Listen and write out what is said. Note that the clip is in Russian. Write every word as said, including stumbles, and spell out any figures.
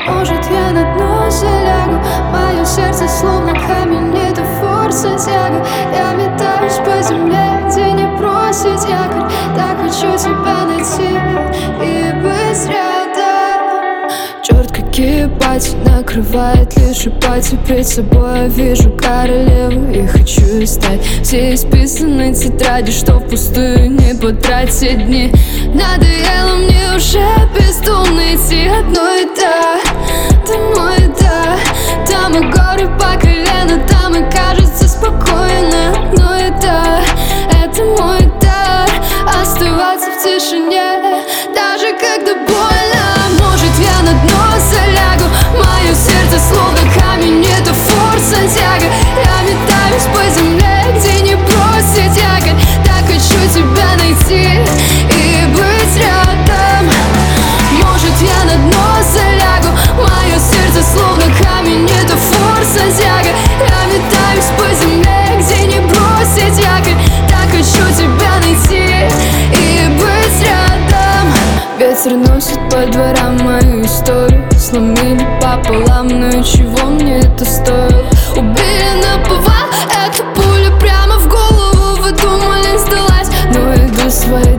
Может, я на дно залягу, мое сердце словно камень, это форса тяга. Я метаюсь по земле, где не бросить якорь. Так хочу тебя найти и быть рядом. Черт, какие пати, накрывает лишь пати. Перед собой я вижу королеву и хочу ей стать. Все исписаны тетради, что впустую не потратить дни. Надоело мне уже бездумно идти одной, да. Домой, да. Там и горы по колено, там и кажется спокойно. Ну и да, это мой дар, оставаться в тишине, даже когда больно. Может, я на дно залягу, мое сердце словно камень, это форса тяга. Я метаюсь по земле, где не бросить якорь. Так хочу тебя найти и быть рядом. Может, я на дно залягу, мое сердце словно камень, это форса тяга. Я метаюсь по земле, где не бросить якорь. Так хочу тебя найти и быть рядом. Ветер носит по дворам мою историю. Сломили пополам, но и чего мне это стоило? Убили наповал, эта пуля прямо в голову. Вы думали, сдалась, но иду своей